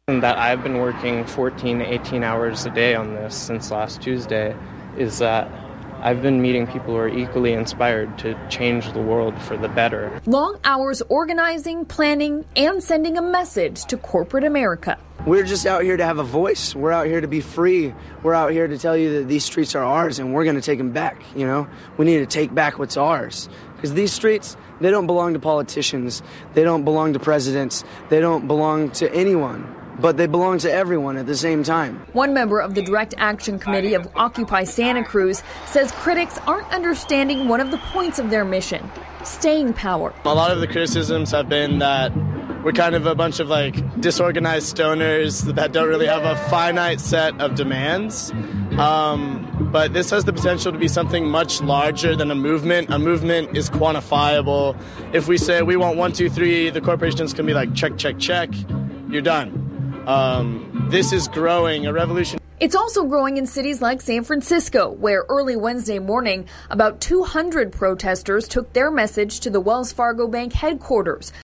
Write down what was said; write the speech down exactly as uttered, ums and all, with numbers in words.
That I've been working fourteen to eighteen hours a day on this since last Tuesday is that I've been meeting people who are equally inspired to change the world for the better. Long hours organizing, planning, and sending a message to corporate America. We're just out here to have a voice. We're out here to be free. We're out here to tell you that these streets are ours and we're going to take them back, you know? We need to take back what's ours. Because these streets, they don't belong to politicians. They don't belong to presidents. They don't belong to anyone. But they belong to everyone at the same time. One member of the Direct Action Committee of Occupy Santa Cruz says critics aren't understanding one of the points of their mission, staying power. A lot of the criticisms have been that we're kind of a bunch of like disorganized stoners that don't really have a finite set of demands. Um, but this has the potential to be something much larger than a movement. A movement is quantifiable. If we say we want one, two, three, the corporations can be like, check, check, check, you're done. Um, this is growing, a revolution. It's also growing in cities like San Francisco, where early Wednesday morning, about two hundred protesters took their message to the Wells Fargo Bank headquarters.